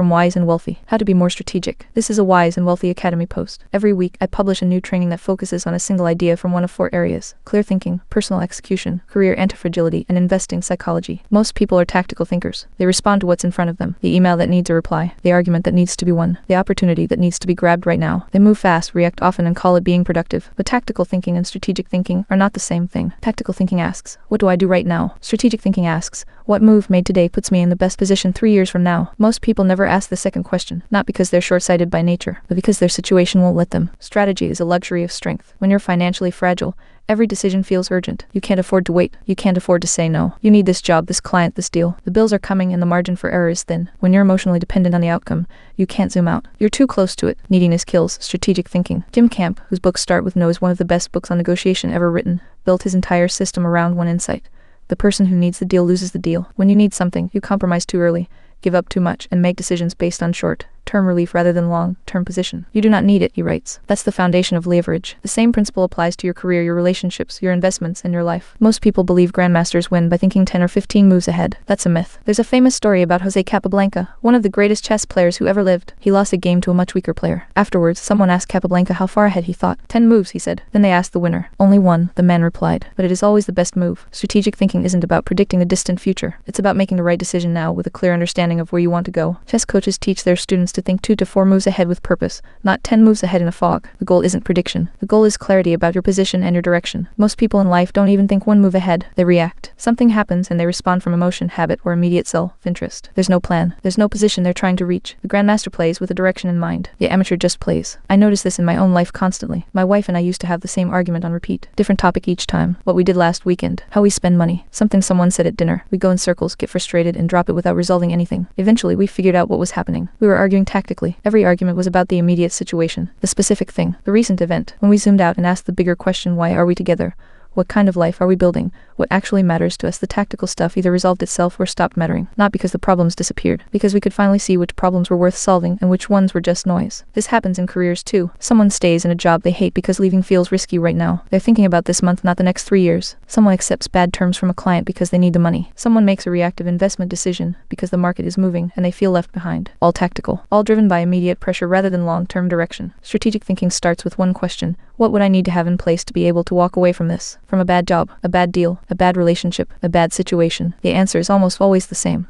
from Wise and Wealthy. How to be more strategic. This is a Wise and Wealthy Academy post. Every week, I publish a new training that focuses on a single idea from one of 4 areas: clear thinking, personal execution, career anti-fragility, and investing psychology. Most people are tactical thinkers. They respond to what's in front of them: the email that needs a reply, the argument that needs to be won, the opportunity that needs to be grabbed right now. They move fast, react often, and call it being productive. But tactical thinking and strategic thinking are not the same thing. Tactical thinking asks, what do I do right now? Strategic thinking asks, what move made today puts me in the best position 3 years from now? Most people never ask the second question, not because they're short-sighted by nature, but because their situation won't let them. Strategy is a luxury of strength. When you're financially fragile, every decision feels urgent. You can't afford to wait. You can't afford to say no. You need this job, this client, this deal. The bills are coming and the margin for error is thin. When you're emotionally dependent on the outcome, you can't zoom out. You're too close to it. Neediness kills strategic thinking. Jim Camp, whose book Start With No is one of the best books on negotiation ever written, built his entire system around one insight: the person who needs the deal loses the deal. When you need something, you compromise too early, give up too much, and make decisions based on short-term relief rather than long-term position. You do not need it, he writes. That's the foundation of leverage. The same principle applies to your career, your relationships, your investments, and your life. Most people believe grandmasters win by thinking 10 or 15 moves ahead. That's a myth. There's a famous story about Jose Capablanca, one of the greatest chess players who ever lived. He lost a game to a much weaker player. Afterwards, someone asked Capablanca how far ahead he thought. 10 moves, he said. Then they asked the winner. Only one, the man replied. But it is always the best move. Strategic thinking isn't about predicting the distant future. It's about making the right decision now with a clear understanding of where you want to go. Chess coaches teach their students to think 2 to 4 moves ahead with purpose, not 10 moves ahead in a fog. The goal isn't prediction. The goal is clarity about your position and your direction. Most people in life don't even think 1 move ahead. They react. Something happens and they respond from emotion, habit, or immediate self-interest. There's no plan. There's no position they're trying to reach. The grandmaster plays with a direction in mind. The amateur just plays. I notice this in my own life constantly. My wife and I used to have the same argument on repeat. Different topic each time. What we did last weekend. How we spend money. Something someone said at dinner. We go in circles, get frustrated, and drop it without resolving anything. Eventually, we figured out what was happening. We were arguing tactically. Every argument was about the immediate situation, the specific thing, the recent event. When we zoomed out and asked the bigger question, why are we together? What kind of life are we building? What actually matters to us? The tactical stuff either resolved itself or stopped mattering. Not because the problems disappeared, because we could finally see which problems were worth solving and which ones were just noise. This happens in careers too. Someone stays in a job they hate because leaving feels risky right now. They're thinking about this month, not the next 3 years. Someone accepts bad terms from a client because they need the money. Someone makes a reactive investment decision because the market is moving and they feel left behind. All tactical. All driven by immediate pressure rather than long-term direction. Strategic thinking starts with one question: what would I need to have in place to be able to walk away from this? From a bad job, a bad deal, a bad relationship, a bad situation. The answer is almost always the same: